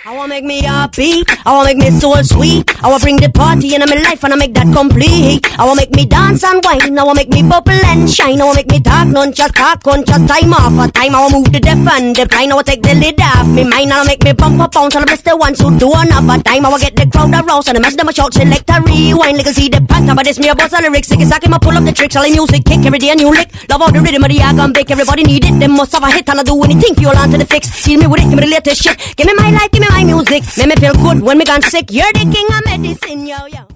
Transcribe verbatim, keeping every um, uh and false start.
I wanna make me happy, I wanna make me soul sweet. I wanna bring the party into my life and I make that complete. I wanna make me dance and wine, I wanna make me bubble and shine. I wanna make me talk, none just talk, conscious time off a time. I wanna move the deaf and the blind, I wanna take the lid off me mind. I wanna make me bump up bounce, and I bless the ones who do another time. I wanna get the crowd aroused and I mess them a shout, select a rewind. Like I see the panta, but it's me a boss and lyrics. Sick as I can pull up the tricks, all the music kick every day a new lick. Love all the rhythm of the yag and bake, everybody need it. They must have a hit and I do anything for you all onto the fix. See me with it, give me the latest shit. Give me my life, give me my music. Make me feel good when me gone sick. You're the king of medicine, yo, yo.